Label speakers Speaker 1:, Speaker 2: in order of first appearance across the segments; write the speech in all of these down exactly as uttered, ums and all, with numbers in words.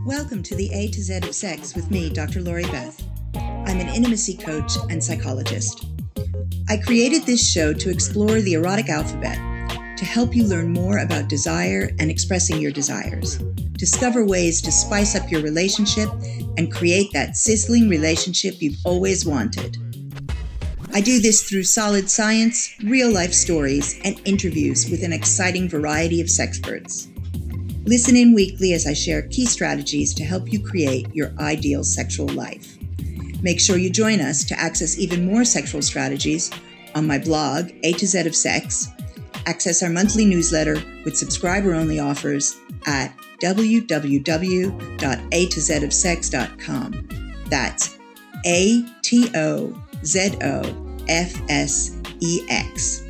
Speaker 1: Welcome to the A to Z of Sex with me, Doctor Lori Beth. I'm an intimacy coach and psychologist. I created this show to explore the erotic alphabet, to help you learn more about desire and expressing your desires, discover ways to spice up your relationship, and create that sizzling relationship you've always wanted. I do this through solid science, real-life stories, and interviews with an exciting variety of sexperts. Listen in weekly as I share key strategies to help you create your ideal sexual life. Make sure you join us to access even more sexual strategies on my blog, A to Z of Sex, access our monthly newsletter with subscriber-only offers at w w w dot a to z of sex dot com. That's A T O Z O F S E X.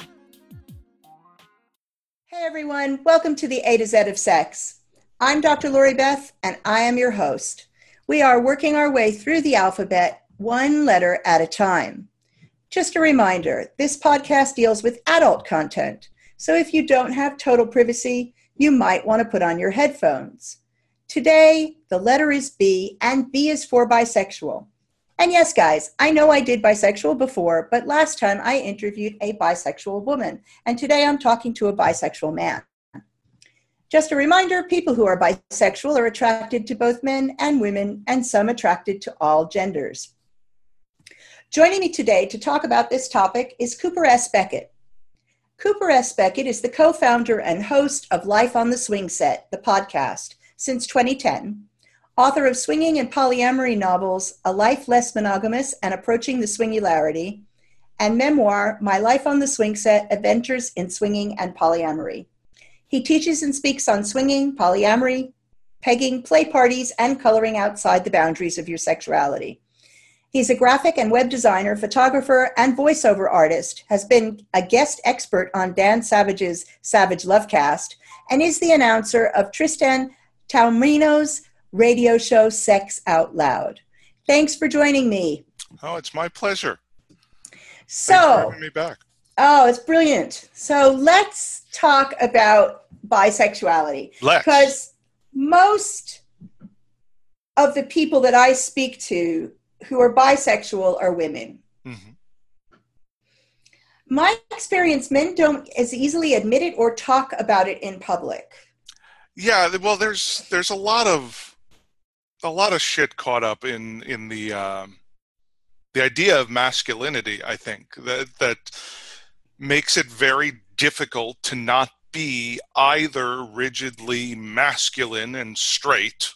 Speaker 1: Hey everyone, welcome to the A to Z of Sex. I'm Doctor Lori Beth, and I am your host. We are working our way through the alphabet one letter at a time. Just a reminder, this podcast deals with adult content, so if you don't have total privacy, you might want to put on your headphones. Today, the letter is B, and B is for bisexual. And yes, guys, I know I did bisexual before, but last time I interviewed a bisexual woman, and today I'm talking to a bisexual man. Just a reminder, people who are bisexual are attracted to both men and women, and some attracted to all genders. Joining me today to talk about this topic is Cooper S. Beckett. Cooper S. Beckett is the co-founder and host of Life on the Swing Set, the podcast, since twenty ten. Author of swinging and polyamory novels, A Life Less Monogamous and Approaching the Swingularity, and memoir, My Life on the Swing Set, Adventures in Swinging and Polyamory. He teaches and speaks on swinging, polyamory, pegging, play parties, and coloring outside the boundaries of your sexuality. He's a graphic and web designer, photographer, and voiceover artist, has been a guest expert on Dan Savage's Savage Lovecast, and is the announcer of Tristan Taormino's radio show Sex Out Loud. Thanks for joining me.
Speaker 2: Oh, it's my pleasure.
Speaker 1: So,
Speaker 2: Thanks for having me back.
Speaker 1: Oh, it's brilliant. So let's talk about bisexuality.
Speaker 2: Let's.
Speaker 1: Because most of the people that I speak to who are bisexual are women. Mm-hmm. My experience, men don't as easily admit it or talk about it in public.
Speaker 2: Yeah, well, there's there's a lot of a lot of shit caught up in in the um, the idea of masculinity. I think that that makes it very difficult to not be either rigidly masculine and straight,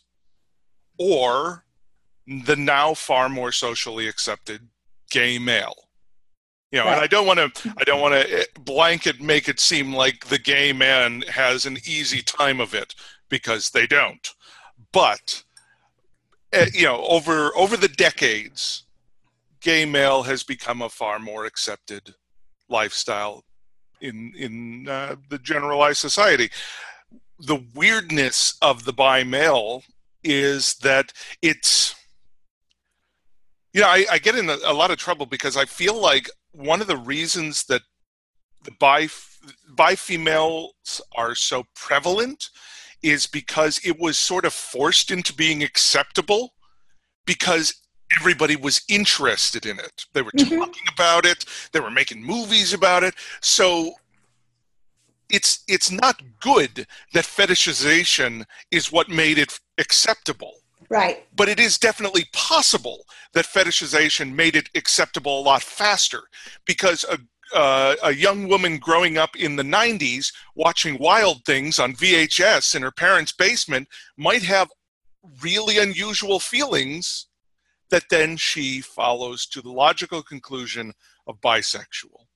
Speaker 2: or the now far more socially accepted gay male. You know, right. And I don't want to I don't want to blanket make it seem like the gay man has an easy time of it, because they don't. But uh, you know, over over the decades, gay male has become a far more accepted lifestyle in in uh, the generalized society. The weirdness of the bi male is that it's, you know, I, I get in a, a lot of trouble because I feel like one of the reasons that the bi bi females are so prevalent is because it was sort of forced into being acceptable because everybody was interested in it. They were mm-hmm. talking about it. They were making movies about it. So it's it's not good that fetishization is what made it acceptable.
Speaker 1: Right.
Speaker 2: But it is definitely possible that fetishization made it acceptable a lot faster, because a uh, a young woman growing up in the nineties watching Wild Things on V H S in her parents' basement might have really unusual feelings that then she follows to the logical conclusion of bisexual.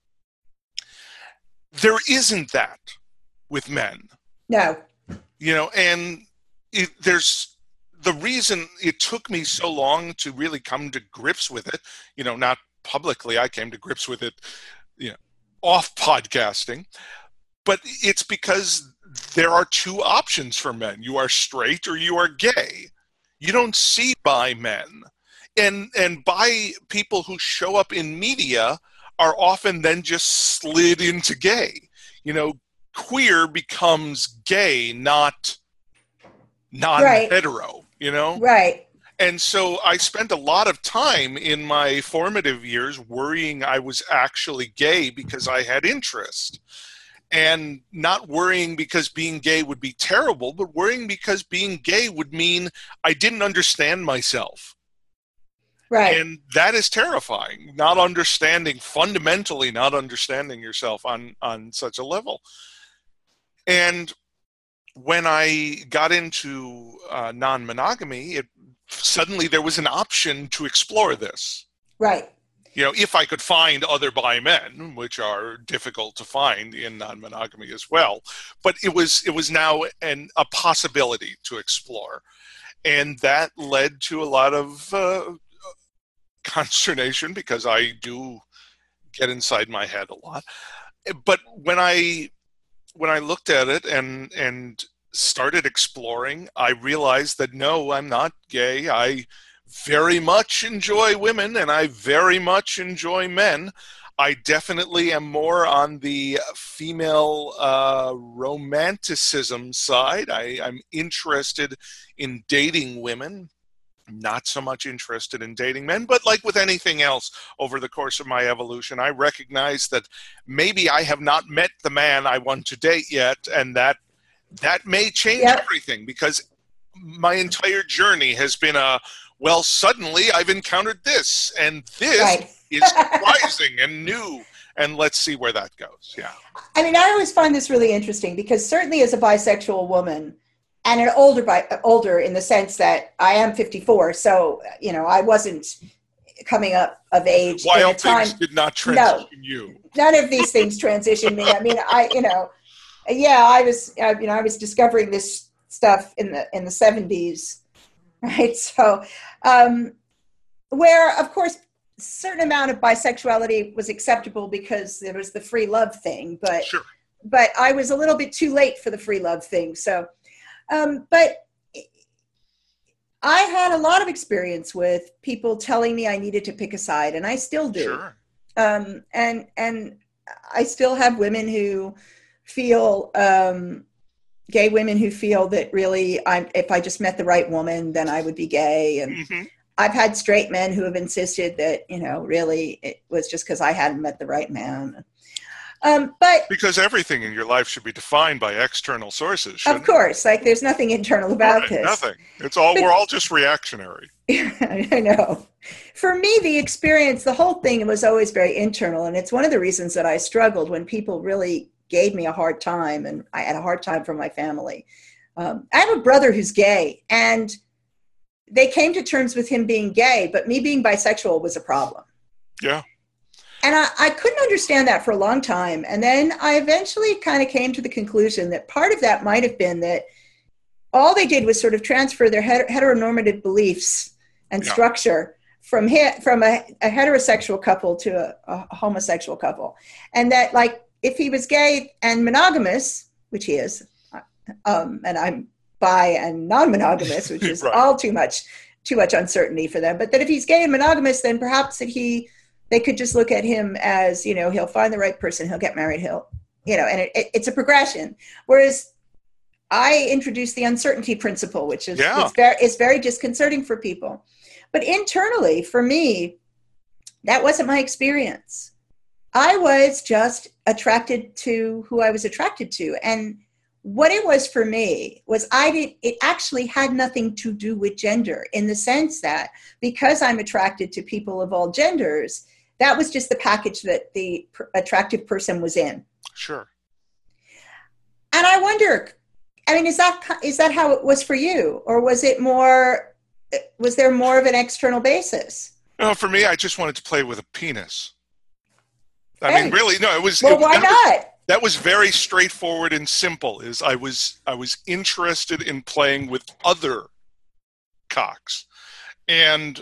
Speaker 2: There isn't that with men.
Speaker 1: No.
Speaker 2: You know, and it, there's the reason it took me so long to really come to grips with it, you know, not publicly, I came to grips with it, you know, off podcasting, but it's because there are two options for men. You are straight or you are gay. You don't see bi men. And, and bi people who show up in media are often then just slid into gay. You know, queer becomes gay, not non-hetero, you know?
Speaker 1: Right.
Speaker 2: And so I spent a lot of time in my formative years worrying I was actually gay because I had interest. And not worrying because being gay would be terrible, but worrying because being gay would mean I didn't understand myself.
Speaker 1: Right.
Speaker 2: And that is terrifying, not understanding, fundamentally not understanding yourself on, on such a level. And when I got into uh, non-monogamy, it suddenly there was an option to explore this.
Speaker 1: Right.
Speaker 2: You know, if I could find other bi men, which are difficult to find in non-monogamy as well, but it was it was now an a possibility to explore, and that led to a lot of uh, consternation because I do get inside my head a lot. But when I when I looked at it and and started exploring, I realized that no, I'm not gay. I very much enjoy women and I very much enjoy men. I definitely am more on the female uh, romanticism side. I, I'm interested in dating women, not so much interested in dating men, but like with anything else over the course of my evolution, I recognize that maybe I have not met the man I want to date yet, and that that may change yep. everything, because my entire journey has been a, well, suddenly I've encountered this, and this
Speaker 1: right.
Speaker 2: is surprising and new, and let's see where that goes. Yeah.
Speaker 1: I mean, I always find this really interesting because certainly as a bisexual woman, and an older, bi- older in the sense that I am fifty-four, so, you know, I wasn't coming up of age.
Speaker 2: Wild
Speaker 1: at a time.
Speaker 2: things did not transition
Speaker 1: no,
Speaker 2: you.
Speaker 1: None of these things transitioned me. I mean, I, you know, yeah, I was, uh, you know, I was discovering this stuff in the in the seventies, right? So, um, where of course, a certain amount of bisexuality was acceptable because there was the free love thing, but
Speaker 2: sure.
Speaker 1: but I was a little bit too late for the free love thing. So, um, but I had a lot of experience with people telling me I needed to pick a side, and I still do.
Speaker 2: Sure.
Speaker 1: Um, and and I still have women who feel um, gay women who feel that really, I'm, if I just met the right woman, then I would be gay. And
Speaker 2: mm-hmm.
Speaker 1: I've had straight men who have insisted that, you know, really it was just because I hadn't met the right man. Um, but
Speaker 2: because everything in your life should be defined by external sources.
Speaker 1: Of course, like there's nothing internal about
Speaker 2: right,
Speaker 1: this.
Speaker 2: Nothing. It's all but, we're all just reactionary.
Speaker 1: I know. For me, the experience, the whole thing was always very internal, and it's one of the reasons that I struggled when people really gave me a hard time, and I had a hard time from my family. Um, I have a brother who's gay, and they came to terms with him being gay, but me being bisexual was a problem.
Speaker 2: Yeah.
Speaker 1: And I, I couldn't understand that for a long time. And then I eventually kind of came to the conclusion that part of that might have been that all they did was sort of transfer their heteronormative beliefs and yeah. structure from he- from a, a heterosexual couple to a, a homosexual couple. And that, like, if he was gay and monogamous, which he is, um, and I'm bi and non-monogamous, which is right. all too much, too much uncertainty for them. But that if he's gay and monogamous, then perhaps that he, they could just look at him as, you know, he'll find the right person, he'll get married, he'll, you know, and it, it, it's a progression. Whereas I introduced the uncertainty principle, which is,
Speaker 2: yeah.
Speaker 1: is, very, is very disconcerting for people. But internally, for me, that wasn't my experience. I was just attracted to who I was attracted to. And what it was for me was I did, it actually had nothing to do with gender, in the sense that because I'm attracted to people of all genders, that was just the package that the pr- attractive person was in.
Speaker 2: Sure.
Speaker 1: And I wonder, I mean, is that, is that how it was for you? Or was it more, was there more of an external basis?
Speaker 2: No, for me, I just wanted to play with a penis. I hey. mean, really, no, it was.
Speaker 1: Well,
Speaker 2: it,
Speaker 1: why
Speaker 2: that
Speaker 1: not?
Speaker 2: Was, that was very straightforward and simple. Is I was I was interested in playing with other cocks, and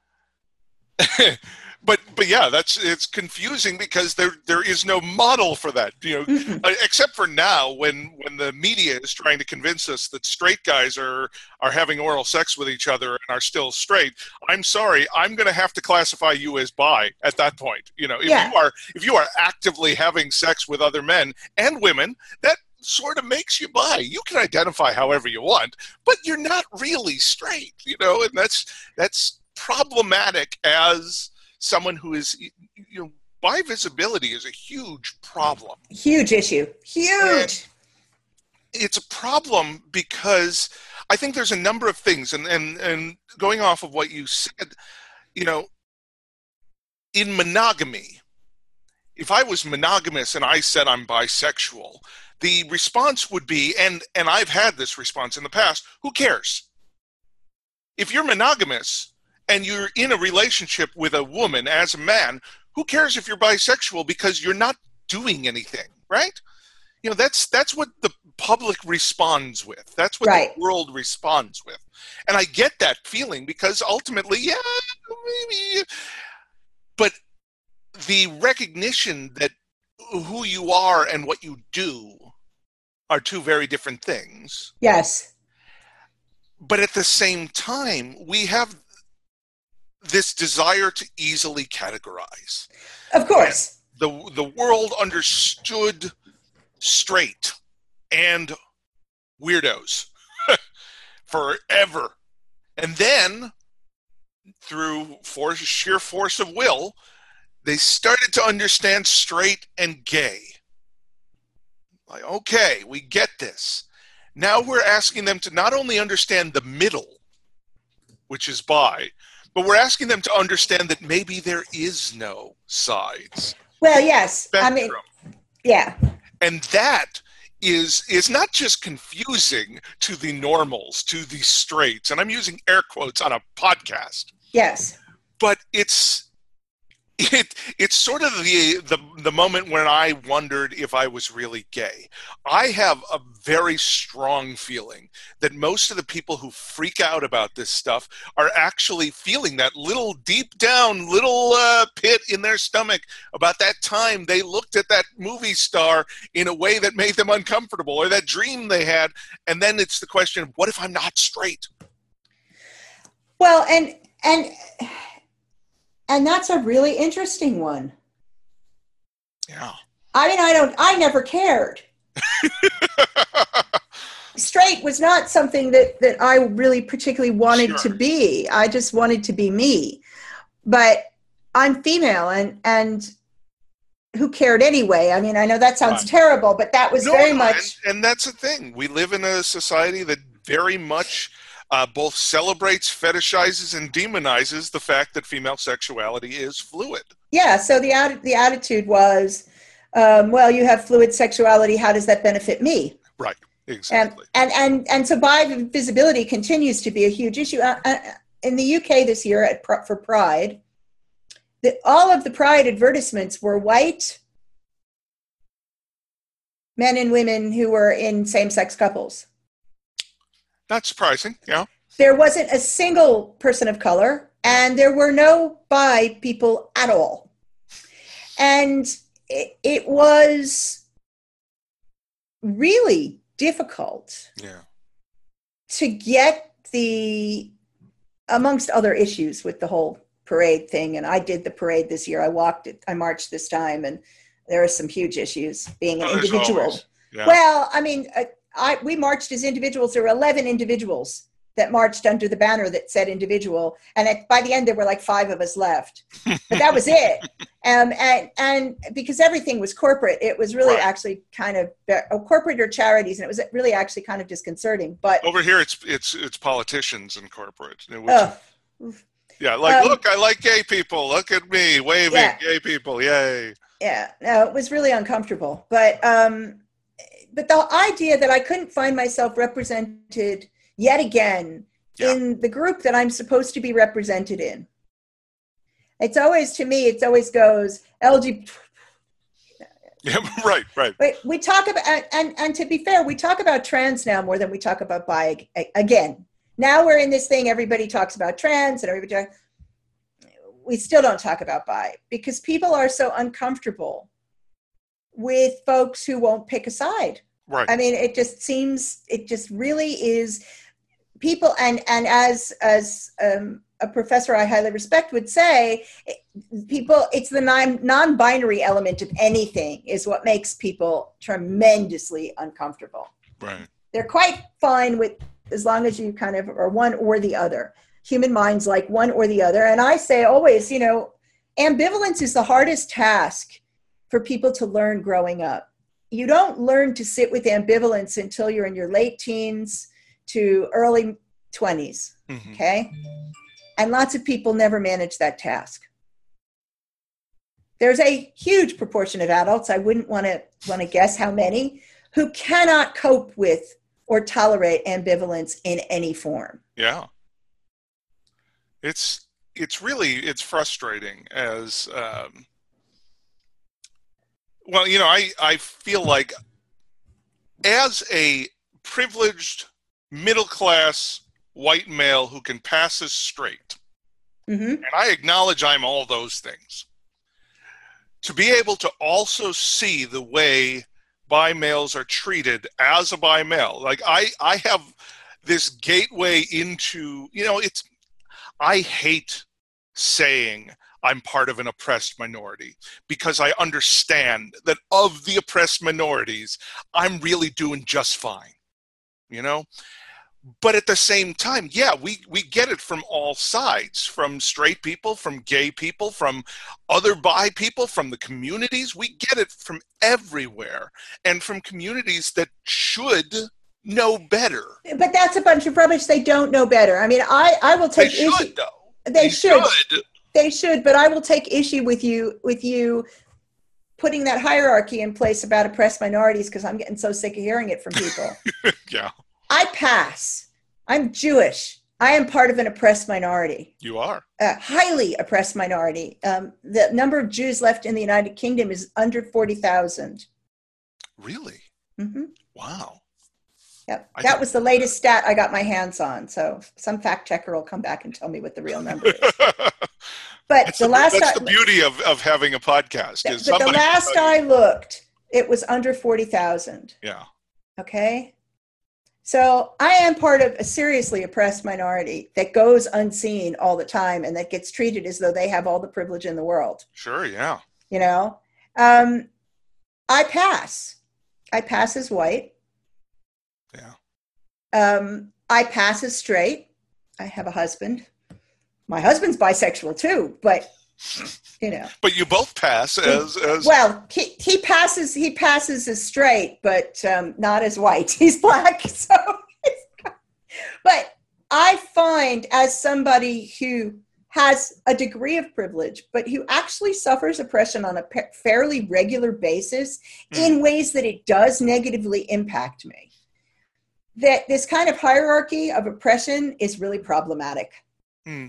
Speaker 2: but but yeah, that's it's confusing because there there is no model for that. You know, mm-hmm. except for now when when the media is trying to convince us that straight guys are are having oral sex with each other and are still straight. I'm sorry, I'm going to have to classify you as bi at that point. You know, if yeah. you are if you are actively having sex with other men and women, that sort of makes you bi. You can identify however you want, but you're not really straight, you know, and that's that's problematic as someone who is, you know, bi visibility is a huge problem.
Speaker 1: Huge issue. Huge.
Speaker 2: And it's a problem because I think there's a number of things, and, and, and going off of what you said, you know, in monogamy, if I was monogamous and I said I'm bisexual, the response would be, and, and I've had this response in the past, who cares? If you're monogamous and you're in a relationship with a woman as a man, who cares if you're bisexual, because you're not doing anything, right? You know, that's that's what the public responds with. That's what
Speaker 1: right.
Speaker 2: the world responds with. And I get that feeling because ultimately, yeah, maybe. But the recognition that who you are and what you do are two very different things.
Speaker 1: Yes.
Speaker 2: But at the same time, we have this desire to easily categorize.
Speaker 1: Of course.
Speaker 2: And the the world understood straight and weirdos forever. And then, through force, sheer force of will, they started to understand straight and gay. Like, okay, we get this. Now we're asking them to not only understand the middle, which is bi, but we're asking them to understand that maybe there is no sides.
Speaker 1: Well, yes.
Speaker 2: Spectrum.
Speaker 1: I mean, yeah.
Speaker 2: And that is is not just confusing to the normals, to the straights, and I'm using air quotes on a podcast.
Speaker 1: Yes.
Speaker 2: But it's it it's sort of the the the moment when I wondered if I was really gay. I have a very strong feeling that most of the people who freak out about this stuff are actually feeling that little deep down little uh, pit in their stomach about that time they looked at that movie star in a way that made them uncomfortable, or that dream they had. And then it's the question, what if I'm not straight?
Speaker 1: Well, and and and that's a really interesting one.
Speaker 2: Yeah.
Speaker 1: I mean, I don't I never cared. Straight was not something that, that I really particularly wanted
Speaker 2: Sure.
Speaker 1: to be. I just wanted to be me. But I'm female, and, and who cared anyway? I mean, I know that sounds
Speaker 2: Right.
Speaker 1: terrible, but that was
Speaker 2: No,
Speaker 1: very
Speaker 2: no,
Speaker 1: much...
Speaker 2: And, and that's the thing. We live in a society that very much uh, both celebrates, fetishizes, and demonizes the fact that female sexuality is fluid.
Speaker 1: Yeah, so the atti- the attitude was, um, well, you have fluid sexuality, how does that benefit me?
Speaker 2: Right, exactly.
Speaker 1: And, and, and, and so bi visibility continues to be a huge issue. Uh, uh, in the U K this year at, for Pride, the, all of the Pride advertisements were white men and women who were in same-sex couples.
Speaker 2: Not surprising, yeah.
Speaker 1: There wasn't a single person of color, and there were no bi people at all. And it, it was really difficult
Speaker 2: Yeah.
Speaker 1: to get the, amongst other issues with the whole parade thing. And I did the parade this year. I walked it, I marched this time, and there are some huge issues being an
Speaker 2: Oh, there's
Speaker 1: individual.
Speaker 2: always, yeah.
Speaker 1: Well, I mean, I, I, we marched as individuals. There were eleven individuals that marched under the banner that said individual. And at, by the end, there were like five of us left. But that was it. Um, and, and because everything was corporate, it was really
Speaker 2: Right.
Speaker 1: actually kind of uh, corporate or charities. And it was really actually kind of disconcerting. But
Speaker 2: Over here, it's it's it's politicians and corporate. Which,
Speaker 1: uh,
Speaker 2: yeah, like,
Speaker 1: um,
Speaker 2: look, I like gay people. Look at me, waving,
Speaker 1: Yeah.
Speaker 2: gay people, yay.
Speaker 1: yeah, no, it was really uncomfortable. But um, but the idea that I couldn't find myself represented yet again
Speaker 2: Yeah.
Speaker 1: in the group that I'm supposed to be represented in. It's always, to me, it always goes L G.
Speaker 2: Yeah, right, right.
Speaker 1: But we talk about, and, and, and to be fair, we talk about trans now more than we talk about bi again. Now we're in this thing, everybody talks about trans and everybody, we still don't talk about bi because people are so uncomfortable with folks who won't pick a side.
Speaker 2: Right.
Speaker 1: I mean, it just seems, it just really is people. And, and as, as um, a professor I highly respect would say, people, it's the non, non-binary element of anything is what makes people tremendously uncomfortable.
Speaker 2: Right.
Speaker 1: They're quite fine with, as long as you kind of are one or the other. Human minds like one or the other. And I say always, you know, ambivalence is the hardest task for people to learn growing up. You don't learn to sit with ambivalence until you're in your late teens to early twenties, mm-hmm. okay? And lots of people never manage that task. There's a huge proportion of adults, I wouldn't want to want to guess how many, who cannot cope with or tolerate ambivalence in any form.
Speaker 2: Yeah. It's it's really, it's frustrating as, um, well, you know, I, I feel like as a privileged middle-class white male who can pass as straight, mm-hmm. and I acknowledge I'm all those things, to be able to also see the way bi males are treated as a bi male. Like I, I have this gateway into, you know, it's, I hate saying I'm part of an oppressed minority because I understand that of the oppressed minorities, I'm really doing just fine, you know? But at the same time, yeah, we, we get it from all sides, from straight people, from gay people, from other bi people, from the communities. We get it from everywhere and from communities that should know better.
Speaker 1: But that's a bunch of rubbish. They don't know better. I mean, I, I will take
Speaker 2: issue. They should,
Speaker 1: issue.
Speaker 2: though.
Speaker 1: They,
Speaker 2: they
Speaker 1: should.
Speaker 2: should.
Speaker 1: They should, but I will take issue with you with you putting that hierarchy in place about oppressed minorities because I'm getting so sick of hearing it from people.
Speaker 2: Yeah.
Speaker 1: I pass. I'm Jewish. I am part of an oppressed minority.
Speaker 2: You are.
Speaker 1: A highly oppressed minority. Um, the number of Jews left in the United Kingdom is under forty thousand.
Speaker 2: Really?
Speaker 1: Mm-hmm.
Speaker 2: Wow.
Speaker 1: Yep. I that was the latest stat I got my hands on. So some fact checker will come back and tell me what the real number is. But
Speaker 2: that's
Speaker 1: the,
Speaker 2: the
Speaker 1: last
Speaker 2: that's
Speaker 1: I,
Speaker 2: the beauty of, of having a podcast.
Speaker 1: Is but the last I looked, it was under forty thousand.
Speaker 2: Yeah.
Speaker 1: Okay. So I am part of a seriously oppressed minority that goes unseen all the time and that gets treated as though they have all the privilege in the world.
Speaker 2: Sure. Yeah.
Speaker 1: You know, um, I pass. I pass as white.
Speaker 2: Yeah.
Speaker 1: Um, I pass as straight. I have a husband. My husband's bisexual too, but you know.
Speaker 2: But you both pass as as
Speaker 1: well. He he passes he passes as straight, but um, not as white. He's black. So, but I find as somebody who has a degree of privilege, but who actually suffers oppression on a pe- fairly regular basis mm. in ways that it does negatively impact me, that this kind of hierarchy of oppression is really problematic.
Speaker 2: Mm.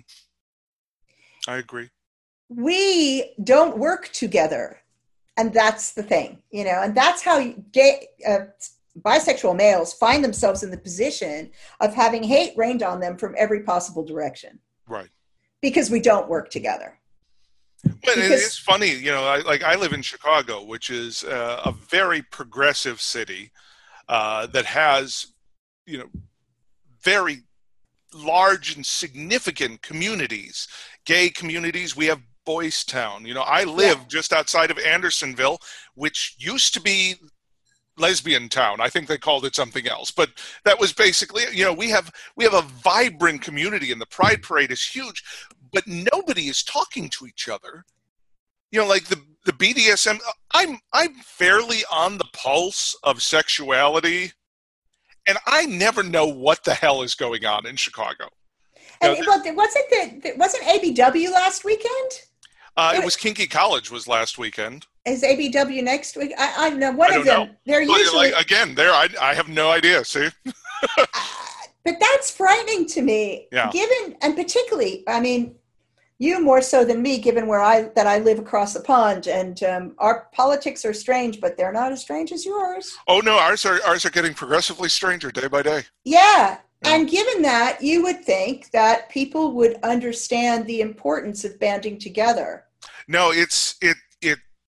Speaker 2: I agree.
Speaker 1: We don't work together. And that's the thing, you know, and that's how gay, uh, bisexual males find themselves in the position of having hate rained on them from every possible direction.
Speaker 2: Right.
Speaker 1: Because we don't work together.
Speaker 2: But because, it's funny, you know, I, like I live in Chicago, which is uh, a very progressive city uh, that has, you know, very large and significant communities, gay communities. We have Boys Town. You know, I live yeah. just outside of Andersonville, which used to be Lesbian Town. I think they called it something else, but that was basically, you know, we have we have a vibrant community, and the Pride Parade is huge, but nobody is talking to each other. You know, like the the B D S M. I'm I'm fairly on the pulse of sexuality, and I never know what the hell is going on in Chicago.
Speaker 1: And you know, well, wasn't the wasn't A B W last weekend?
Speaker 2: Uh, it was Kinky College was last weekend.
Speaker 1: Is A B W next week? I, I know one
Speaker 2: I
Speaker 1: of them.
Speaker 2: Know.
Speaker 1: They're
Speaker 2: but
Speaker 1: usually
Speaker 2: like, again there. I I have no idea. See,
Speaker 1: uh, but that's frightening to me.
Speaker 2: Yeah.
Speaker 1: Given and particularly, I mean, you more so than me, given where I that I live across the pond, and um, our politics are strange, but they're not as strange as yours.
Speaker 2: Oh no, ours are ours are getting progressively stranger day by day.
Speaker 1: Yeah. And given that, you would think that people would understand the importance of banding together.
Speaker 2: No, it's it it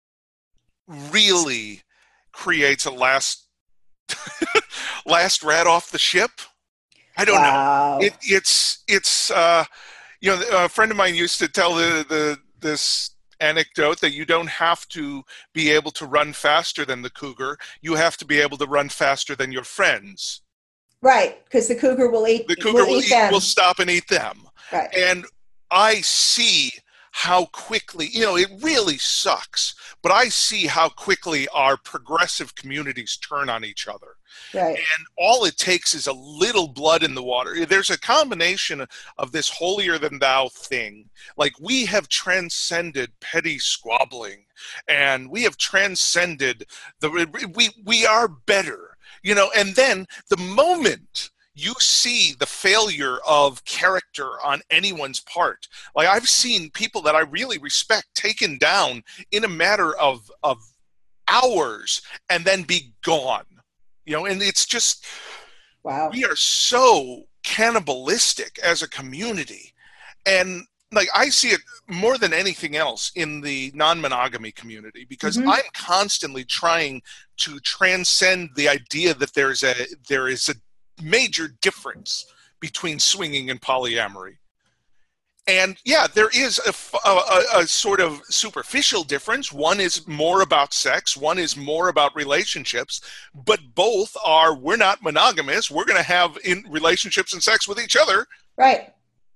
Speaker 2: really creates a last last rat off the ship. I don't
Speaker 1: wow.
Speaker 2: know. It, it's it's uh, you know, a friend of mine used to tell the, the this anecdote that you don't have to be able to run faster than the cougar. You have to be able to run faster than your friends.
Speaker 1: Right, because the cougar will eat.
Speaker 2: The cougar will,
Speaker 1: will
Speaker 2: eat,
Speaker 1: eat them.
Speaker 2: will stop and eat them.
Speaker 1: Right.
Speaker 2: And I see how quickly, you know, it really sucks, but I see how quickly our progressive communities turn on each other.
Speaker 1: Right.
Speaker 2: And all it takes is a little blood in the water. There's a combination of this holier than thou thing. Like, we have transcended petty squabbling, and we have transcended the, we, we are better, you know, and then the moment you see the failure of character on anyone's part. Like, I've seen people that I really respect taken down in a matter of, of hours and then be gone. You know, and it's just,
Speaker 1: wow.
Speaker 2: We are so cannibalistic as a community. And like, I see it more than anything else in the non-monogamy community, because mm-hmm. I'm constantly trying to transcend the idea that there's a, there is a major difference between swinging and polyamory. And yeah, there is a, a, a sort of superficial difference. One is more about sex, one is more about relationships, but both are, we're not monogamous, we're going to have in relationships and sex with each other.
Speaker 1: Right.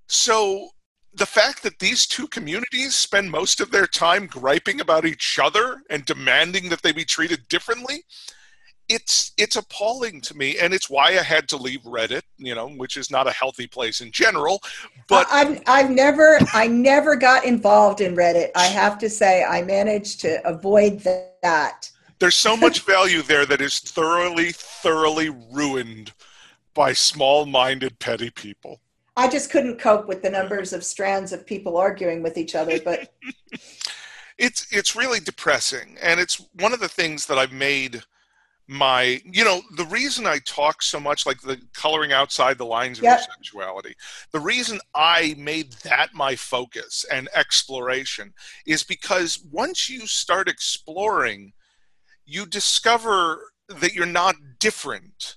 Speaker 2: So the fact that these two communities spend most of their time griping about each other and demanding that they be treated differently, It's it's appalling to me, and it's why I had to leave Reddit, you know, which is not a healthy place in general. But
Speaker 1: I've I've never I never got involved in Reddit. I have to say, I managed to avoid that.
Speaker 2: There's so much value there that is thoroughly, thoroughly ruined by small-minded, petty people.
Speaker 1: I just couldn't cope with the numbers of strands of people arguing with each other, but
Speaker 2: it's it's really depressing, and it's one of the things that I've made my, you know, the reason I talk so much, like the coloring outside the lines of
Speaker 1: yep.
Speaker 2: your sexuality, the reason I made that my focus and exploration is because once you start exploring, you discover that you're not different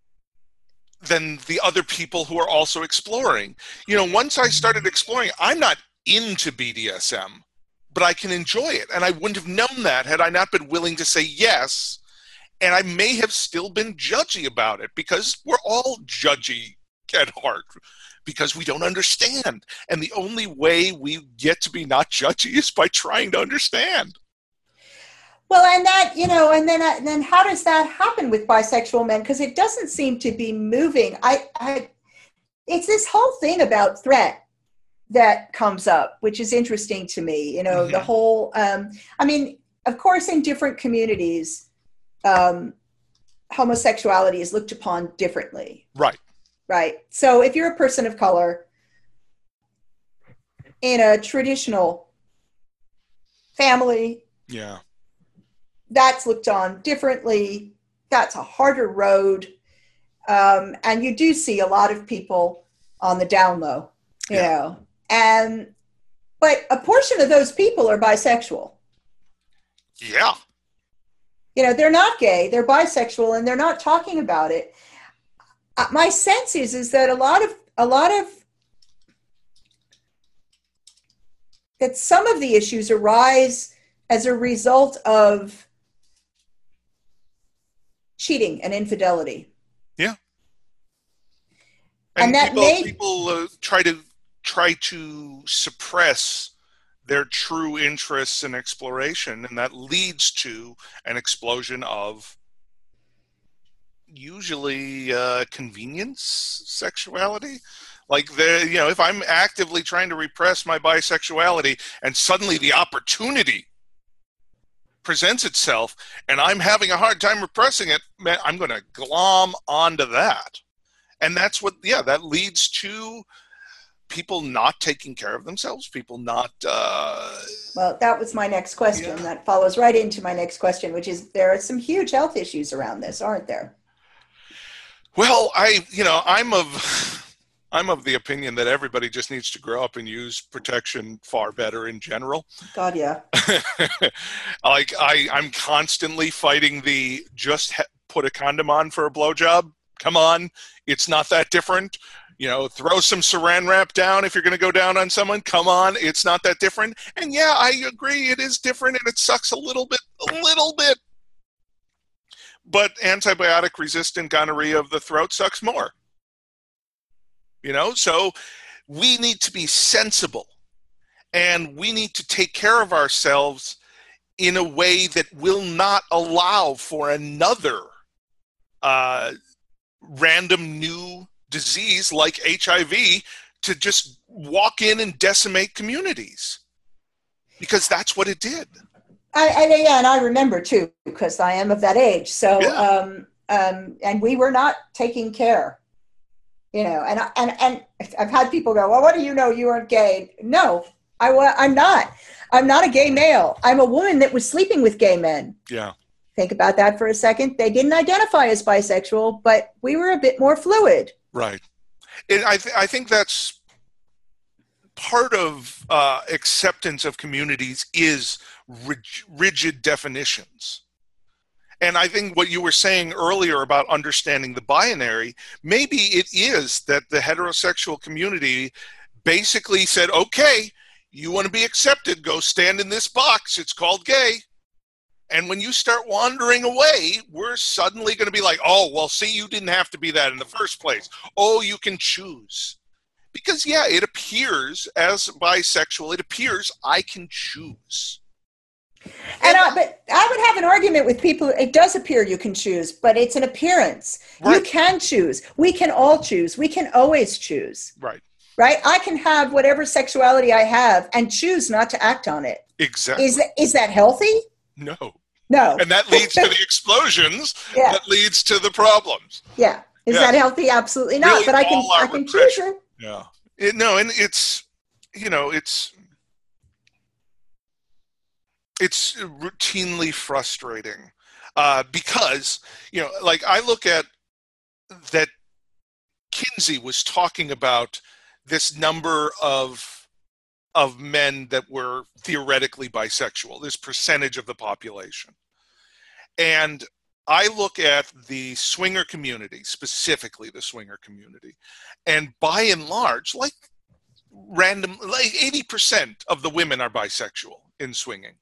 Speaker 2: than the other people who are also exploring. You know, once I started exploring, I'm not into B D S M, but I can enjoy it. And I wouldn't have known that had I not been willing to say yes. And I may have still been judgy about it, because we're all judgy at heart because we don't understand. And the only way we get to be not judgy is by trying to understand.
Speaker 1: Well, and that, you know, and then and then how does that happen with bisexual men? Because it doesn't seem to be moving. I, I, it's this whole thing about threat that comes up, which is interesting to me. You know, mm-hmm. the whole, um, I mean, of course, in different communities, Um, homosexuality is looked upon differently.
Speaker 2: Right.
Speaker 1: Right. So if you're a person of color in a traditional family,
Speaker 2: yeah,
Speaker 1: that's looked on differently. That's a harder road. Um, and you do see a lot of people on the down low, you yeah. know, and, but a portion of those people are bisexual.
Speaker 2: Yeah.
Speaker 1: You know, they're not gay, they're bisexual, and they're not talking about it. Uh, my sense is, is that a lot of, a lot of, that some of the issues arise as a result of cheating and infidelity.
Speaker 2: Yeah.
Speaker 1: And,
Speaker 2: and
Speaker 1: that
Speaker 2: people,
Speaker 1: may...
Speaker 2: people uh, try to, try to suppress their true interests in exploration, and that leads to an explosion of usually uh, convenience sexuality. Like, the, you know, if I'm actively trying to repress my bisexuality and suddenly the opportunity presents itself and I'm having a hard time repressing it, man, I'm going to glom onto that. And that's what, yeah, that leads to people not taking care of themselves, people not... Uh,
Speaker 1: well, that was my next question. Yeah. That follows right into my next question, which is, there are some huge health issues around this, aren't there?
Speaker 2: Well, I, you know, I'm of, I'm of the opinion that everybody just needs to grow up and use protection far better in general.
Speaker 1: God, yeah.
Speaker 2: Like, I, I'm constantly fighting the just ha- put a condom on for a blowjob Come on, it's not that different. You know, throw some saran wrap down if you're going to go down on someone. Come on, it's not that different. And yeah, I agree, it is different, and it sucks a little bit, a little bit. But antibiotic-resistant gonorrhea of the throat sucks more. You know, so we need to be sensible, and we need to take care of ourselves in a way that will not allow for another uh, random new disease like H I V to just walk in and decimate communities, because that's what it did.
Speaker 1: I, I yeah, and I remember too, because I am of that age. So,
Speaker 2: Yeah.
Speaker 1: um, um, and we were not taking care, you know. And and and I've had people go, "Well, what do you know? You aren't gay." No, I I'm not. I'm not a gay male. I'm a woman that was sleeping with gay men.
Speaker 2: Yeah.
Speaker 1: Think about that for a second. They didn't identify as bisexual, but we were a bit more fluid.
Speaker 2: Right. And I, th- I think that's part of uh, acceptance of communities is rig- rigid definitions. And I think what you were saying earlier about understanding the binary, maybe it is that the heterosexual community basically said, okay, you want to be accepted, go stand in this box, it's called gay. And when you start wandering away, we're suddenly going to be like, oh, well, see, you didn't have to be that in the first place. Oh, you can choose. Because, yeah, it appears as bisexual, it appears I can choose.
Speaker 1: And I, but I would have an argument with people. It does appear you can choose, but it's an appearance. Right. You can choose. We can all choose. We can always choose.
Speaker 2: Right.
Speaker 1: Right? I can have whatever sexuality I have and choose not to act on it.
Speaker 2: Exactly.
Speaker 1: Is that, is that healthy?
Speaker 2: No.
Speaker 1: No.
Speaker 2: And that leads to the explosions.
Speaker 1: Yeah.
Speaker 2: That leads to the problems.
Speaker 1: Yeah. Is yeah. that healthy? Absolutely not. Really, but I can I can choose it.
Speaker 2: Yeah. It, no, and it's, you know, it's it's routinely frustrating uh, because, you know, like I look at that Kinsey was talking about this number of of men that were theoretically bisexual, this percentage of the population. And I look at the swinger community, specifically the swinger community, and by and large, like random, like eighty percent of the women are bisexual in swinging.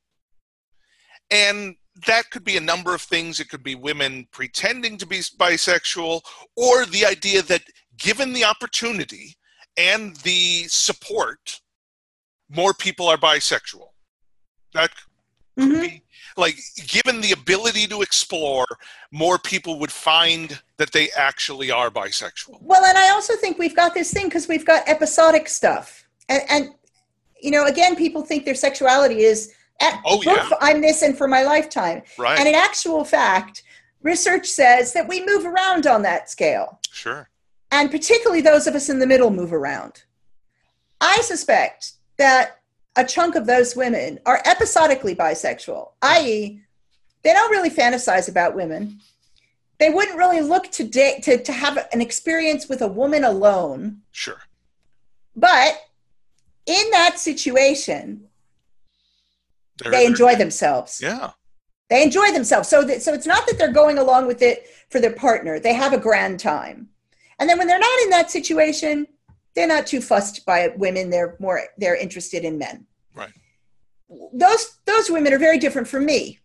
Speaker 2: And that could be a number of things. It could be women pretending to be bisexual, or the idea that given the opportunity and the support, more people are bisexual. That could mm-hmm. be, like, given the ability to explore, more people would find that they actually are bisexual.
Speaker 1: Well, and I also think we've got this thing because we've got episodic stuff. And, and, you know, again, people think their sexuality is, at,
Speaker 2: oh, yeah.
Speaker 1: I'm this and for my lifetime.
Speaker 2: Right.
Speaker 1: And in actual fact, research says that we move around on that scale.
Speaker 2: Sure.
Speaker 1: And particularly those of us in the middle move around. I suspect that a chunk of those women are episodically bisexual, that is, they don't really fantasize about women. They wouldn't really look to, da- to to have an experience with a woman alone.
Speaker 2: Sure.
Speaker 1: But in that situation, they're, they enjoy
Speaker 2: they're,
Speaker 1: themselves.
Speaker 2: Yeah.
Speaker 1: They enjoy themselves. So that, so it's not that they're going along with it for their partner. They have a grand time. And then when they're not in that situation, they're not too fussed by women. They're more, they're interested in men.
Speaker 2: Right.
Speaker 1: Those, those women are very different from me.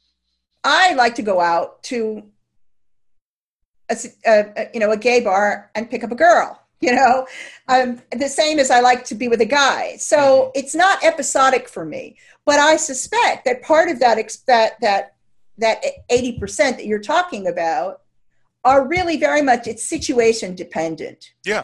Speaker 1: I like to go out to a, a, you know, a gay bar and pick up a girl, you know, um, the same as I like to be with a guy. So mm-hmm. it's not episodic for me, but I suspect that part of that, that, that, that eighty percent that you're talking about are really very much, it's situation dependent.
Speaker 2: Yeah.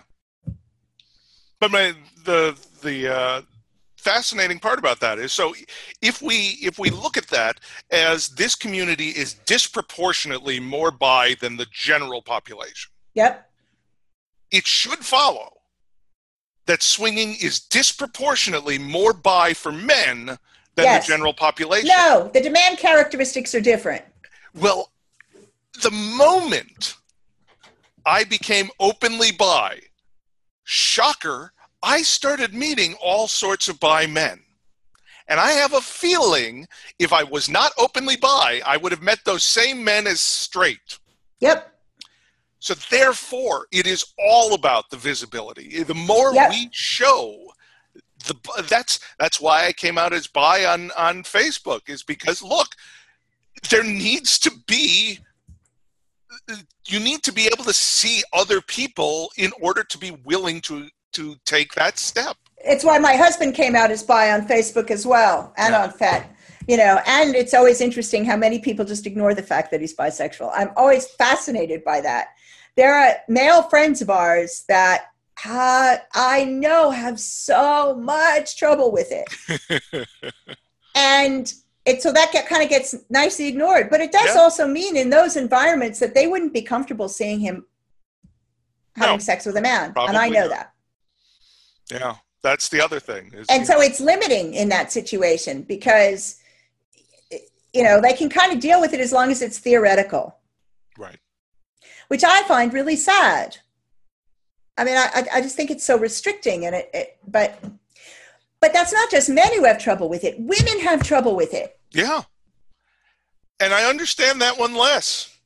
Speaker 2: But my, the the uh, fascinating part about that is, so if we if we look at that as this community is disproportionately more bi than the general population,
Speaker 1: yep,
Speaker 2: it should follow that swinging is disproportionately more bi for men than yes. the general population.
Speaker 1: No, the demand characteristics are different.
Speaker 2: Well, the moment I became openly bi, shocker, I started meeting all sorts of bi men. And I have a feeling if I was not openly bi, I would have met those same men as straight.
Speaker 1: Yep.
Speaker 2: So therefore, it is all about the visibility. The more
Speaker 1: Yep.
Speaker 2: we show, the that's that's why I came out as bi on, on Facebook, is because, look, there needs to be, you need to be able to see other people in order to be willing to, to take that step.
Speaker 1: It's why my husband came out as bi on Facebook as well, and
Speaker 2: Yeah.
Speaker 1: on F E T. You know, and it's always interesting how many people just ignore the fact that he's bisexual. I'm always fascinated by that. There are male friends of ours that uh, I know have so much trouble with it. And it, so that get, kind of gets nicely ignored. But it does
Speaker 2: Yeah.
Speaker 1: also mean in those environments that they wouldn't be comfortable seeing him having
Speaker 2: No,
Speaker 1: sex with a man. And I
Speaker 2: probably
Speaker 1: know
Speaker 2: not.
Speaker 1: that.
Speaker 2: Yeah, that's the other thing. Is,
Speaker 1: And
Speaker 2: you
Speaker 1: so
Speaker 2: know,
Speaker 1: it's limiting in that situation because, you know, they can kind of deal with it as long as it's theoretical,
Speaker 2: right.
Speaker 1: which I find really sad. I mean, I, I just think it's so restricting, and it, it, but, but that's not just men who have trouble with it. Women have trouble with it.
Speaker 2: Yeah. And I understand that one less.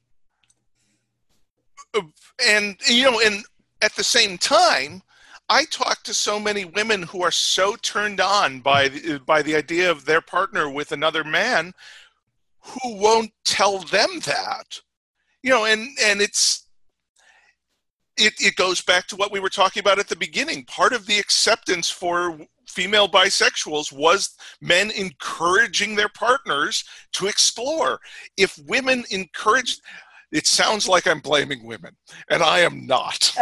Speaker 2: And, you know, and at the same time, I talk to so many women who are so turned on by the, by the idea of their partner with another man who won't tell them that. You know, and, and it's, it, it goes back to what we were talking about at the beginning. Part of the acceptance for female bisexuals was men encouraging their partners to explore. If women encouraged, it sounds like I'm blaming women, and I am not.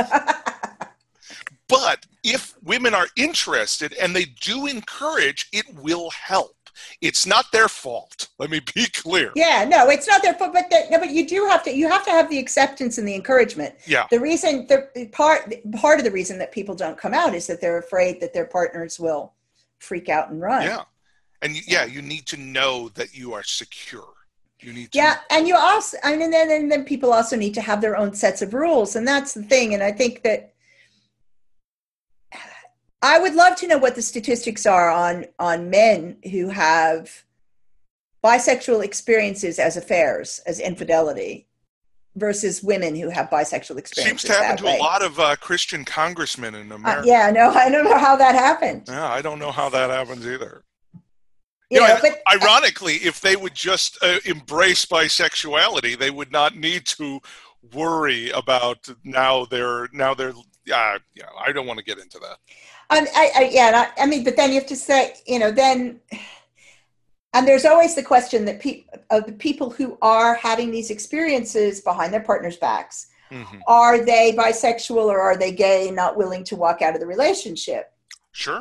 Speaker 2: But if women are interested and they do encourage, it will help. It's not their fault. Let me be clear.
Speaker 1: Yeah, no, it's not their fault, but the, no, but you do have to. You have to have the acceptance and the encouragement.
Speaker 2: Yeah.
Speaker 1: The reason, the part, part of the reason that people don't come out is that they're afraid that their partners will freak out and run.
Speaker 2: Yeah, and you, yeah, you need to know that you are secure. You need to.
Speaker 1: Yeah, and you also, I mean, and then and then people also need to have their own sets of rules, and that's the thing. And I think that I would love to know what the statistics are on on men who have bisexual experiences as affairs, as infidelity, versus women who have bisexual experiences.
Speaker 2: Seems to happen
Speaker 1: that
Speaker 2: to
Speaker 1: way.
Speaker 2: a lot of uh, Christian congressmen in
Speaker 1: Uh,
Speaker 2: America.
Speaker 1: yeah, no, I don't know how that happened.
Speaker 2: Yeah, I don't know how that happens either.
Speaker 1: You
Speaker 2: You know,
Speaker 1: know, but
Speaker 2: ironically, if they would just uh, embrace bisexuality, they would not need to worry about now they're now they're. Uh, yeah, I don't want to get into that.
Speaker 1: Um, I, I, yeah, and I, I mean, but then you have to say, you know, then, and there's always the question that pe- of the people who are having these experiences behind their partners' backs,
Speaker 2: Mm-hmm.
Speaker 1: are they bisexual or are they gay, not willing to walk out of the relationship?
Speaker 2: Sure,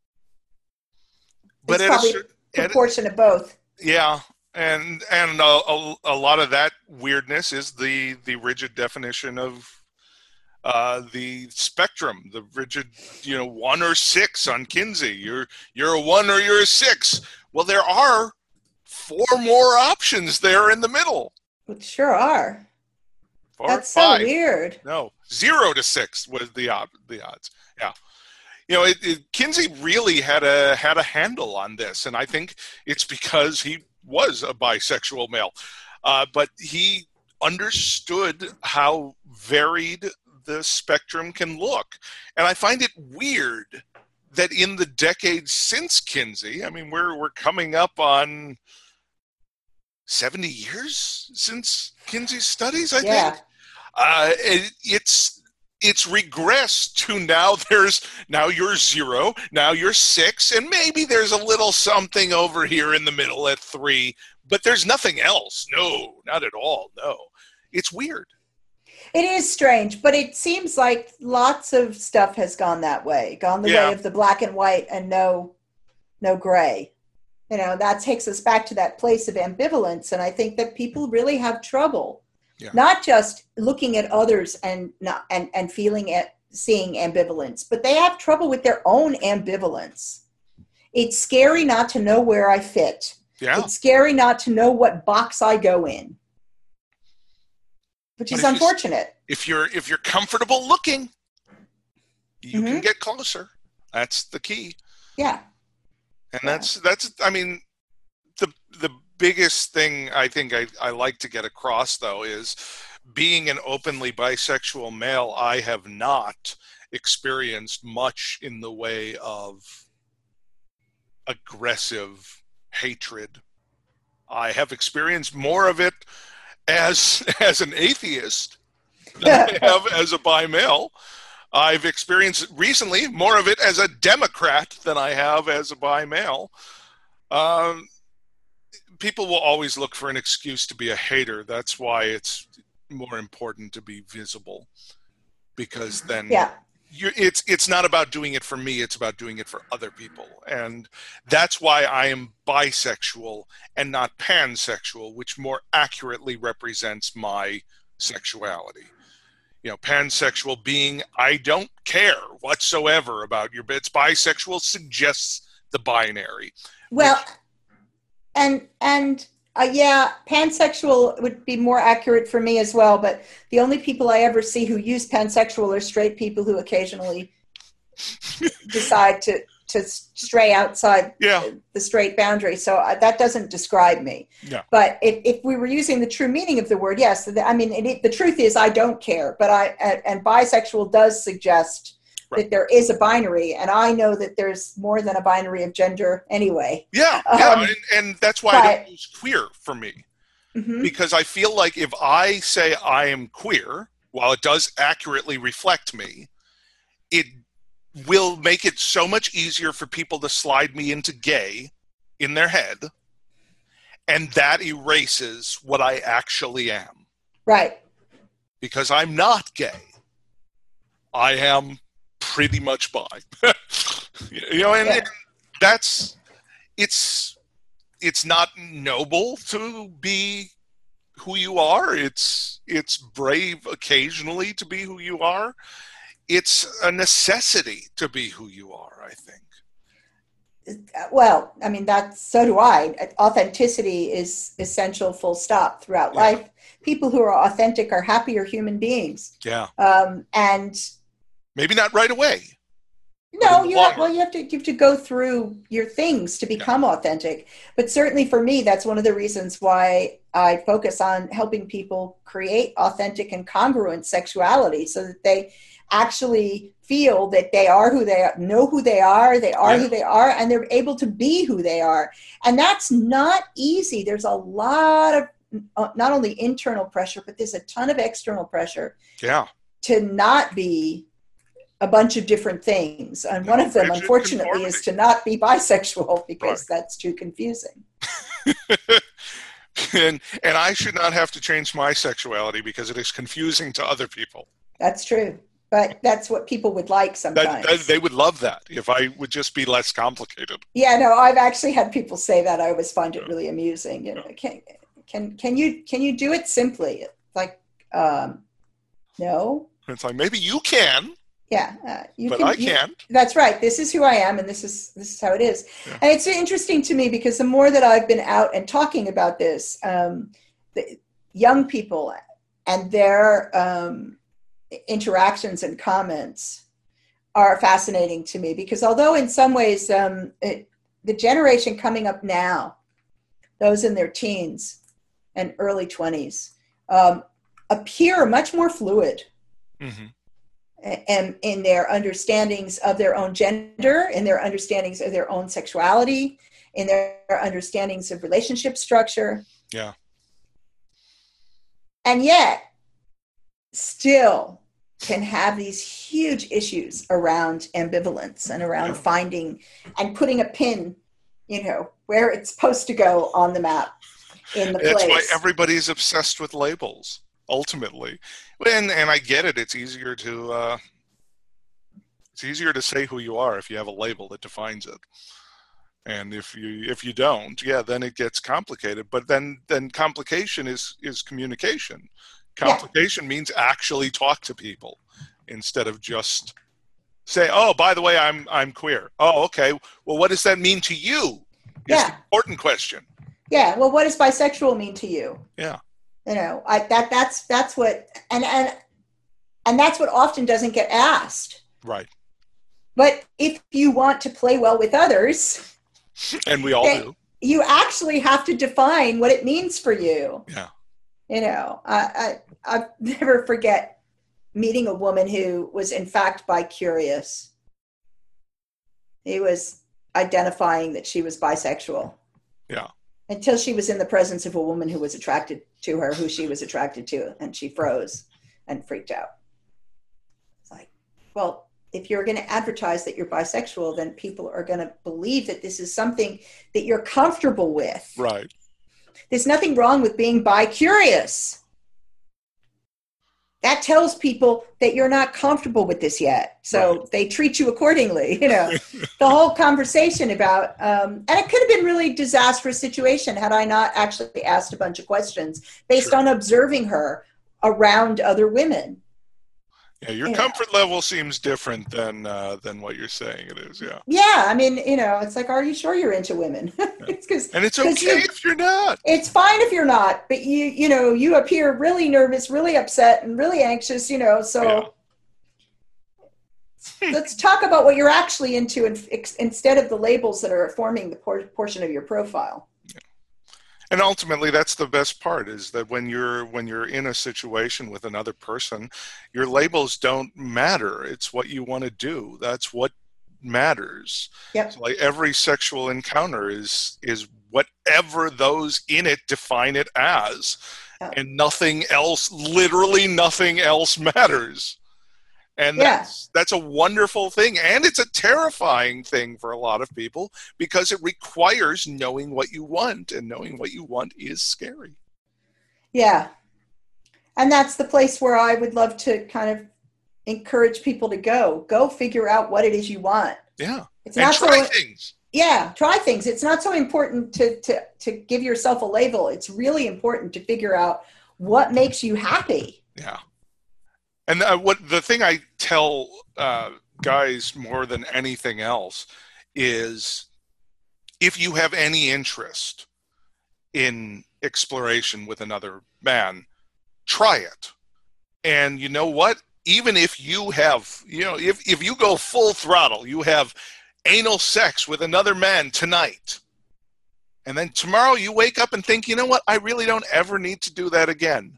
Speaker 2: but
Speaker 1: It's
Speaker 2: at a
Speaker 1: probably
Speaker 2: cer-
Speaker 1: a
Speaker 2: at a-
Speaker 1: proportion of both.
Speaker 2: yeah, and and a, a, a lot of that weirdness is the the rigid definition of uh, the spectrum, the rigid, you know, one or six on Kinsey. You're you're a one or you're a six. Well, there are four more options there in the middle.
Speaker 1: Which sure are.
Speaker 2: Four,
Speaker 1: That's
Speaker 2: five.
Speaker 1: so weird.
Speaker 2: No, zero to six was the op- the odds. Yeah, you know, it, it, Kinsey really had a had a handle on this, and I think it's because he was a bisexual male, uh, but he understood how varied the spectrum can look. And I find it weird that in the decades since Kinsey, I mean, we're we're coming up on seventy years since Kinsey's studies, I
Speaker 1: Yeah.
Speaker 2: think. Uh, it, it's it's regressed to now there's now you're zero, now you're six, and maybe there's a little something over here in the middle at three, but there's nothing else. No, not at all. No. It's weird.
Speaker 1: It is strange, but it seems like lots of stuff has gone that way, gone the
Speaker 2: Yeah.
Speaker 1: way of the black and white and no, no gray. You know, that takes us back to that place of ambivalence. And I think that people really have trouble,
Speaker 2: Yeah.
Speaker 1: not just looking at others and not and, and feeling it, seeing ambivalence, but they have trouble with their own ambivalence. It's scary not to know where I fit.
Speaker 2: Yeah.
Speaker 1: It's scary not to know what box I go in, which
Speaker 2: But
Speaker 1: is
Speaker 2: if you-
Speaker 1: unfortunate.
Speaker 2: If you're if you're comfortable looking, you can
Speaker 1: Mhm.
Speaker 2: get closer. That's the key.
Speaker 1: Yeah.
Speaker 2: And
Speaker 1: Yeah.
Speaker 2: that's that's I mean the the biggest thing I think I, I like to get across though is being an openly bisexual male, I have not experienced much in the way of aggressive hatred. I have experienced more of it as as an atheist than I have as a bi male. I've experienced recently more of it as a Democrat than I have as a bi male. Um, people will always look for an excuse to be a hater. That's why it's more important to be visible, because then
Speaker 1: yeah.
Speaker 2: you, it's it's not about doing it for me, it's about doing it for other people. And that's why I am bisexual and not pansexual, which more accurately represents my sexuality. You know, pansexual being, I don't care whatsoever about your bits. Bisexual suggests the binary.
Speaker 1: Well,
Speaker 2: which,
Speaker 1: and and uh, yeah, pansexual would be more accurate for me as well. But the only people I ever see who use pansexual are straight people who occasionally decide to to stray outside
Speaker 2: yeah.
Speaker 1: the straight boundary. So uh, that doesn't describe me.
Speaker 2: Yeah.
Speaker 1: But if, if we were using the true meaning of the word, yes, the, I mean, it, it, the truth is I don't care. But I and, and bisexual does suggest right. that there is a binary, and I know that there's more than a binary of gender anyway.
Speaker 2: Yeah,
Speaker 1: um,
Speaker 2: yeah, and, and that's why
Speaker 1: but,
Speaker 2: I don't use queer for me. Mm-hmm. Because I feel like if I say I am queer, while it does accurately reflect me, it will make it so much easier for people to slide me into gay in their head, and that erases what I actually am.
Speaker 1: Right.
Speaker 2: Because I'm not gay. I am pretty much bi. you know, and
Speaker 1: yeah.
Speaker 2: it, that's, it's, it's not noble to be who you are. It's, it's brave occasionally to be who you are. It's a necessity to be who you are, I think.
Speaker 1: Well, I mean, that's, so do I. Authenticity is essential, full stop, throughout yeah. life. People who are authentic are happier human beings.
Speaker 2: Yeah.
Speaker 1: Um, and
Speaker 2: maybe not right away.
Speaker 1: No, you have, well, you have to you have to go through your things to become yeah. authentic. But certainly for me, that's one of the reasons why I focus on helping people create authentic and congruent sexuality, so that they actually feel that they are who they are, know who they are, they are yeah. who they are, and they're able to be who they are. And that's not easy. There's a lot of uh, not only internal pressure, but there's a ton of external pressure.
Speaker 2: Yeah.
Speaker 1: To not be a bunch of different things. And no, one of them, unfortunately, conformity. is to not be bisexual, because right. that's too confusing.
Speaker 2: and and I should not have to change my sexuality because it is confusing to other people.
Speaker 1: That's true. But that's what people would like sometimes.
Speaker 2: That, that, they would love that if I would just be less complicated.
Speaker 1: Yeah, no, I've actually had people say that. I always find it really amusing. You know, can can can you can you do it simply? Like, um, no.
Speaker 2: It's like, maybe you can.
Speaker 1: Yeah, uh, you
Speaker 2: but
Speaker 1: can,
Speaker 2: I
Speaker 1: you,
Speaker 2: can't.
Speaker 1: That's right. This is who I am, and this is this is how it is.
Speaker 2: Yeah.
Speaker 1: And it's interesting to me because the more that I've been out and talking about this, um, the young people and their um, interactions and comments are fascinating to me. Because although in some ways um, it, the generation coming up now, those in their teens and early twenties, um, appear much more fluid. Mm-hmm. And in their understandings of their own gender, in their understandings of their own sexuality, in their understandings of relationship structure.
Speaker 2: Yeah.
Speaker 1: And yet, still can have these huge issues around ambivalence and around yeah. finding and putting a pin, you know, where it's supposed to go on the map in the
Speaker 2: That's
Speaker 1: place.
Speaker 2: That's why everybody's obsessed with labels. Ultimately, and and I get it. It's easier to uh, it's easier to say who you are if you have a label that defines it, and if you if you don't, yeah, then it gets complicated. But then then complication is is communication. Complication yeah. means actually talk to people instead of just say, oh, by the way, I'm I'm queer. Oh, okay. Well, what does that mean to you? Is
Speaker 1: yeah.
Speaker 2: the important question.
Speaker 1: Yeah. Well, what does bisexual mean to you?
Speaker 2: Yeah.
Speaker 1: You know, I, that that's that's what and and and that's what often doesn't get asked.
Speaker 2: Right.
Speaker 1: But if you want to play well with others,
Speaker 2: and we all do,
Speaker 1: you actually have to define what it means for you.
Speaker 2: Yeah.
Speaker 1: You know, I, I I'll never forget meeting a woman who was in fact bi-curious. He was identifying that she was bisexual.
Speaker 2: Yeah.
Speaker 1: Until she was in the presence of a woman who was attracted to her, who she was attracted to, and she froze and freaked out. It's like, well, if you're going to advertise that you're bisexual, then people are going to believe that this is something that you're comfortable with.
Speaker 2: Right.
Speaker 1: There's nothing wrong with being bi-curious. That tells people that you're not comfortable with this yet. So right. They treat you accordingly, you know. The whole conversation about, um, and it could have been really disastrous situation had I not actually asked a bunch of questions based sure. on observing her around other women.
Speaker 2: Yeah, your you comfort know. level seems different than uh, than what you're saying it is, yeah.
Speaker 1: Yeah, I mean, you know, it's like, are you sure you're into women?
Speaker 2: it's cause, and it's okay you, if you're not.
Speaker 1: It's fine if you're not, but you you know, you appear really nervous, really upset, and really anxious, you know, so yeah. Let's talk about what you're actually into and, instead of the labels that are forming the por- portion of your profile.
Speaker 2: Yeah. And ultimately, that's the best part, is that when you're when you're in a situation with another person, your labels don't matter. It's what you want to do. That's what matters.
Speaker 1: Yep.
Speaker 2: So like every sexual encounter is is whatever those in it define it as. Yep. And nothing else, literally nothing else matters. And
Speaker 1: yeah.
Speaker 2: that's, that's a wonderful thing. And it's a terrifying thing for a lot of people because it requires knowing what you want. And knowing what you want is scary.
Speaker 1: Yeah. And that's the place where I would love to kind of encourage people to go. Go figure out what it is you want.
Speaker 2: Yeah.
Speaker 1: It's
Speaker 2: and
Speaker 1: not
Speaker 2: try
Speaker 1: so,
Speaker 2: things.
Speaker 1: Yeah, try things. It's not so important to, to, to give yourself a label. It's really important to figure out what makes you happy.
Speaker 2: Yeah. And uh, what the thing I tell uh, guys more than anything else is, if you have any interest in exploration with another man, try it. And you know what? Even if you have, you know, if, if you go full throttle, you have anal sex with another man tonight, and then tomorrow you wake up and think, you know what? I really don't ever need to do that again.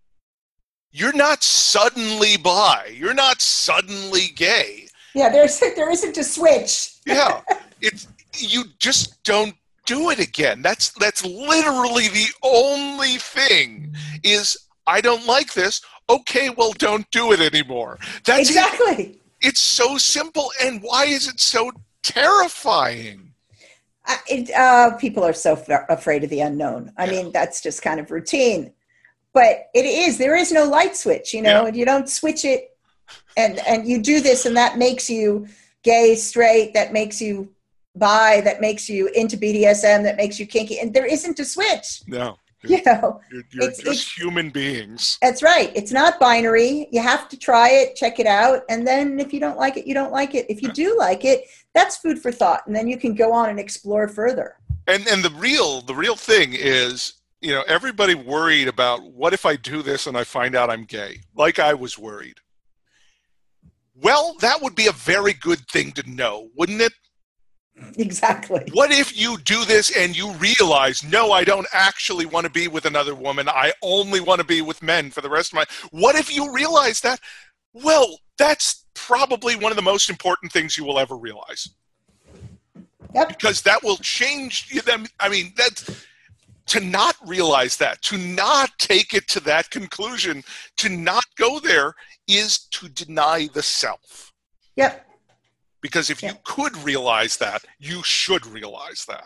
Speaker 2: You're not suddenly bi. You're not suddenly gay.
Speaker 1: Yeah, there's there isn't a switch.
Speaker 2: Yeah, it's you just don't do it again. That's that's literally the only thing. Is I don't like this. Okay, well, don't do it anymore. That's
Speaker 1: exactly.
Speaker 2: It. It's so simple, and why is it so terrifying?
Speaker 1: Uh, it, uh, people are so f- afraid of the unknown. I yeah. mean, that's just kind of routine. But it is, there is no light switch, you know, yeah. and you don't switch it and, and you do this and that makes you gay, straight, that makes you bi, that makes you into B D S M, that makes you kinky. And there isn't a switch.
Speaker 2: No.
Speaker 1: You know,
Speaker 2: you're, you're it's, just it's, human beings.
Speaker 1: That's right. It's not binary. You have to try it, check it out. And then if you don't like it, you don't like it. If you do like it, that's food for thought. And then you can go on and explore further.
Speaker 2: And and the real, the real thing is, you know, everybody worried about, what if I do this and I find out I'm gay? Like I was worried. Well, that would be a very good thing to know, wouldn't it?
Speaker 1: Exactly.
Speaker 2: What if you do this and you realize, no, I don't actually want to be with another woman. I only want to be with men for the rest of my... What if you realize that? Well, that's probably one of the most important things you will ever realize.
Speaker 1: Yep.
Speaker 2: Because that will change them. I mean, that's... To not realize that, to not take it to that conclusion, to not go there, is to deny the self.
Speaker 1: Yep.
Speaker 2: Because if yep. you could realize that, you should realize that.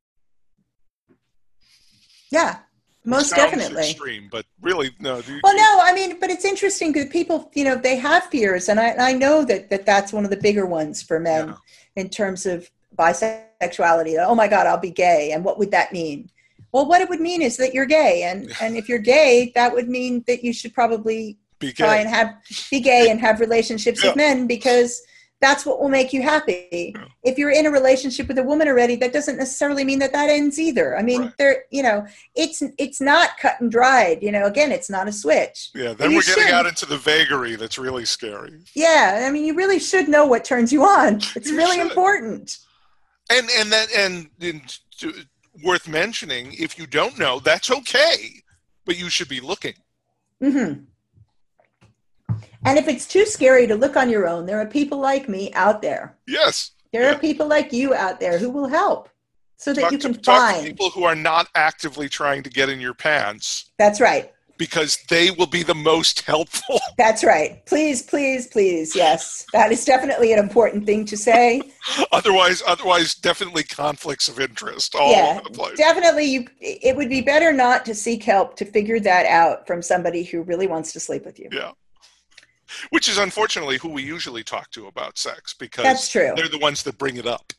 Speaker 1: Yeah, most definitely.
Speaker 2: Extreme, but really, no. You,
Speaker 1: well, no, I mean, but it's interesting because people, you know, they have fears, and I, I know that, that that's one of the bigger ones for men yeah. in terms of bisexuality. Oh my God, I'll be gay, and what would that mean? Well, what it would mean is that you're gay, and, and if you're gay, that would mean that you should probably
Speaker 2: be
Speaker 1: try
Speaker 2: gay.
Speaker 1: and have be gay and have relationships yeah. with men, because that's what will make you happy. Yeah. If you're in a relationship with a woman already, that doesn't necessarily mean that that ends either. I mean, right. there, you know, it's it's not cut and dried. You know, again, it's not a switch.
Speaker 2: Yeah, then we're getting should. out into the vagary. That's really scary.
Speaker 1: Yeah, I mean, you really should know what turns you on. It's you really should. important.
Speaker 2: And and that and. and to, worth mentioning, if you don't know, that's okay. but you should be looking.
Speaker 1: Mm-hmm. And if it's too scary to look on your own, there are people like me out there.
Speaker 2: Yes.
Speaker 1: There
Speaker 2: yeah.
Speaker 1: are people like you out there who will help so that
Speaker 2: talk
Speaker 1: you can
Speaker 2: to, talk
Speaker 1: find
Speaker 2: to people who are not actively trying to get in your pants.
Speaker 1: That's right.
Speaker 2: Because they will be the most helpful.
Speaker 1: That's right. Please, please, please. Yes. That is definitely an important thing to say.
Speaker 2: otherwise, otherwise, definitely conflicts of interest all
Speaker 1: yeah,
Speaker 2: over the place.
Speaker 1: Definitely, you, it would be better not to seek help to figure that out from somebody who really wants to sleep with you.
Speaker 2: Yeah. Which is unfortunately who we usually talk to about sex, because
Speaker 1: That's true.
Speaker 2: They're the ones that bring it up.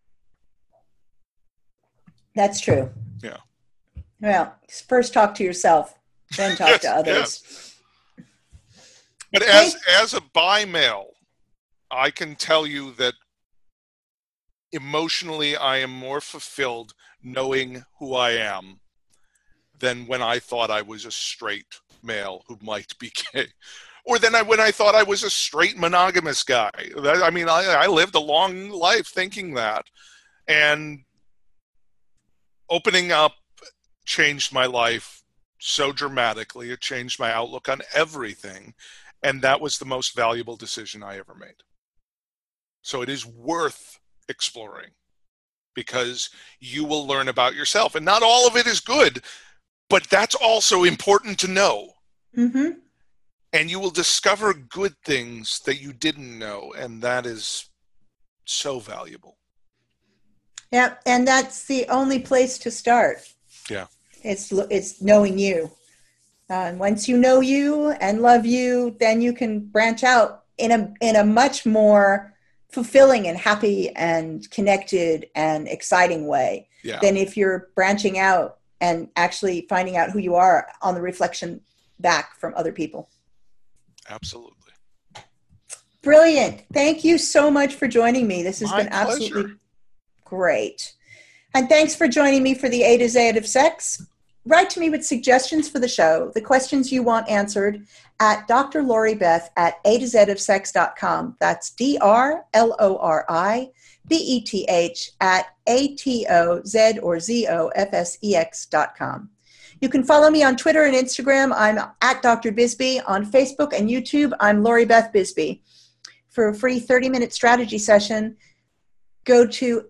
Speaker 1: That's true.
Speaker 2: Yeah.
Speaker 1: Well, first talk to yourself, then talk
Speaker 2: yes,
Speaker 1: to others.
Speaker 2: Yes. But as as a bi male, I can tell you that emotionally I am more fulfilled knowing who I am than when I thought I was a straight male who might be gay. Or than I, when I thought I was a straight monogamous guy. That, I mean, I, I lived a long life thinking that. And opening up changed my life so dramatically. It changed my outlook on everything. And that was the most valuable decision I ever made. So it is worth exploring, because you will learn about yourself. And not all of it is good, but that's also important to know.
Speaker 1: Mm-hmm.
Speaker 2: And you will discover good things that you didn't know. And that is so valuable.
Speaker 1: Yeah, and that's the only place to start.
Speaker 2: Yeah.
Speaker 1: It's it's knowing you. Uh, and once you know you and love you, then you can branch out in a in a much more fulfilling and happy and connected and exciting way
Speaker 2: yeah.
Speaker 1: than if you're branching out and actually finding out who you are on the reflection back from other people.
Speaker 2: Absolutely.
Speaker 1: Brilliant. Thank you so much for joining me. This has
Speaker 2: My
Speaker 1: been absolutely
Speaker 2: pleasure.
Speaker 1: Great. And thanks for joining me for the A to Z of Sex. Write to me with suggestions for the show, the questions you want answered, at Doctor Lori Beth at A to Z of sex dot com. That's D R L O R I B E T H at A T O Z or Z O F S E X dot com. You can follow me on Twitter and Instagram. I'm at Doctor Bisbee. On Facebook and YouTube, I'm Lori Beth Bisbee. For a free thirty-minute strategy session, go to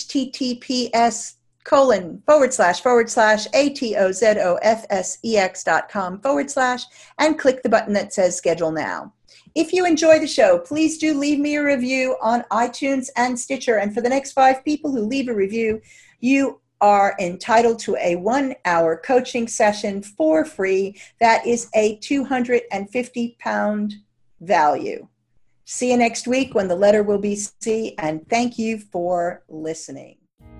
Speaker 1: https colon forward slash forward slash A-T-O-Z-O-F-S-E-X dot com forward slash and click the button that says schedule now. If you enjoy the show, please do leave me a review on iTunes and Stitcher. And for the next five people who leave a review, you are entitled to a one-hour coaching session for free. That is a two hundred fifty pound value. See you next week when the letter will be C, and thank you for listening.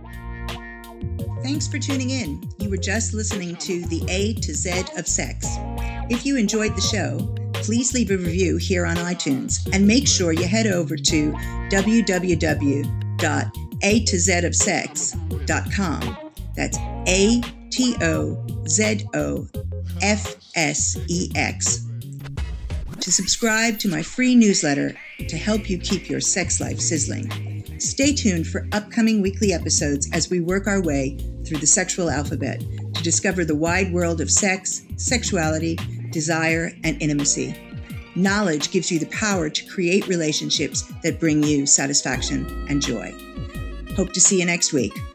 Speaker 1: Thanks for tuning in. You were just listening to the A to Z of Sex. If you enjoyed the show, please leave a review here on iTunes, and make sure you head over to w w w dot A to Z of sex dot com. That's A T O Z O F S E X. To subscribe to my free newsletter to help you keep your sex life sizzling. Stay tuned for upcoming weekly episodes as we work our way through the sexual alphabet to discover the wide world of sex, sexuality, desire, and intimacy. Knowledge gives you the power to create relationships that bring you satisfaction and joy. Hope to see you next week.